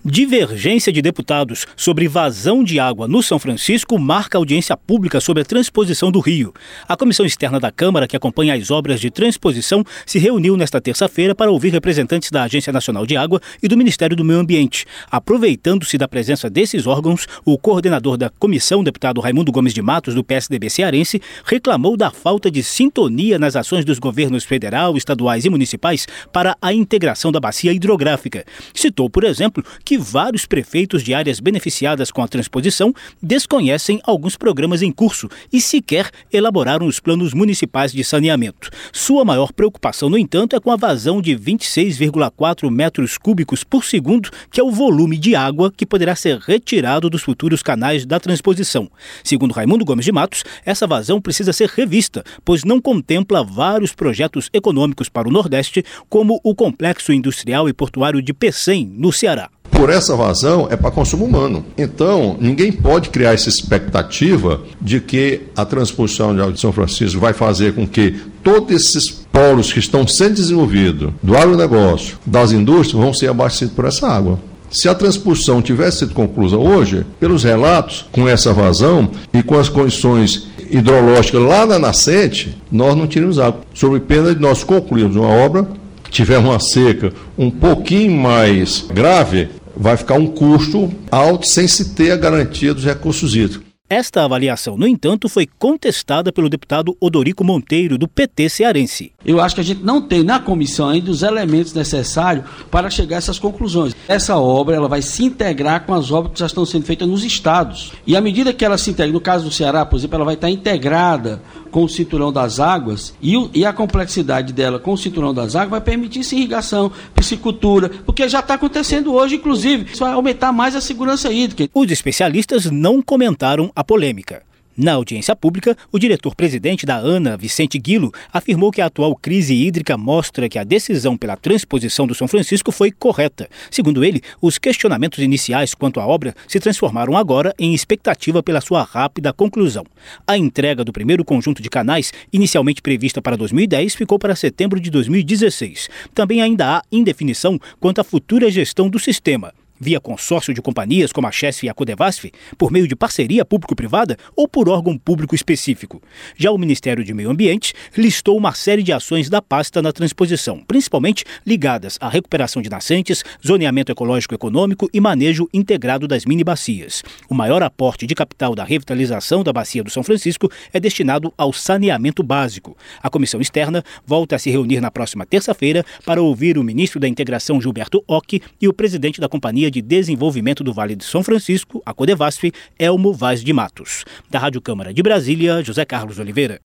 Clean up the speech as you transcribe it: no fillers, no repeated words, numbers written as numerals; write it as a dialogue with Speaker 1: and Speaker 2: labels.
Speaker 1: Divergência de deputados sobre vazão de água no São Francisco marca audiência pública sobre a transposição do rio. A comissão externa da Câmara, que acompanha as obras de transposição, se reuniu nesta terça-feira para ouvir representantes da Agência Nacional de Água e do Ministério do Meio Ambiente. Aproveitando-se da presença desses órgãos, o coordenador da comissão, deputado Raimundo Gomes de Matos, do PSDB cearense, reclamou da falta de sintonia nas ações dos governos federal, estaduais e municipais para a integração da bacia hidrográfica. Citou, por exemplo, que vários prefeitos de áreas beneficiadas com a transposição desconhecem alguns programas em curso e sequer elaboraram os planos municipais de saneamento. Sua maior preocupação, no entanto, é com a vazão de 26,4 metros cúbicos por segundo, que é o volume de água que poderá ser retirado dos futuros canais da transposição. Segundo Raimundo Gomes de Matos, essa vazão precisa ser revista, pois não contempla vários projetos econômicos para o Nordeste, como o Complexo Industrial e Portuário de Pecém, no Ceará.
Speaker 2: Por essa vazão é para consumo humano. Então, ninguém pode criar essa expectativa de que a transposição de água de São Francisco vai fazer com que todos esses polos que estão sendo desenvolvidos, do agronegócio, das indústrias, vão ser abastecidos por essa água. Se a transposição tivesse sido concluída hoje, pelos relatos, com essa vazão e com as condições hidrológicas lá na nascente, nós não teríamos água. Sob pena de nós concluirmos uma obra, tiver uma seca um pouquinho mais grave, vai ficar um custo alto sem se ter a garantia dos recursos hídricos.
Speaker 1: Esta avaliação, no entanto, foi contestada pelo deputado Odorico Monteiro, do PT cearense.
Speaker 3: Eu acho que a gente não tem na comissão ainda os elementos necessários para chegar a essas conclusões. Essa obra ela vai se integrar com as obras que já estão sendo feitas nos estados. E à medida que ela se integra, no caso do Ceará, por exemplo, ela vai estar integrada com o cinturão das águas e a complexidade dela com o cinturão das águas vai permitir irrigação, piscicultura, porque já está acontecendo hoje, inclusive. Isso vai aumentar mais a segurança hídrica.
Speaker 1: Os especialistas não comentaram a polêmica. Na audiência pública, o diretor-presidente da ANA, Vicente Guilo, afirmou que a atual crise hídrica mostra que a decisão pela transposição do São Francisco foi correta. Segundo ele, os questionamentos iniciais quanto à obra se transformaram agora em expectativa pela sua rápida conclusão. A entrega do primeiro conjunto de canais, inicialmente prevista para 2010, ficou para setembro de 2016. Também ainda há indefinição quanto à futura gestão do sistema, via consórcio de companhias como a Chesf e a Codevasf, por meio de parceria público-privada ou por órgão público específico. Já o Ministério do Meio Ambiente listou uma série de ações da pasta na transposição, principalmente ligadas à recuperação de nascentes, zoneamento ecológico econômico e manejo integrado das mini-bacias. O maior aporte de capital da revitalização da bacia do São Francisco é destinado ao saneamento básico. A comissão externa volta a se reunir na próxima terça-feira para ouvir o ministro da Integração, Gilberto Ock, e o presidente da Companhia de Desenvolvimento do Vale de São Francisco, a Codevasf, Elmo Vaz de Matos. Da Rádio Câmara de Brasília, José Carlos Oliveira.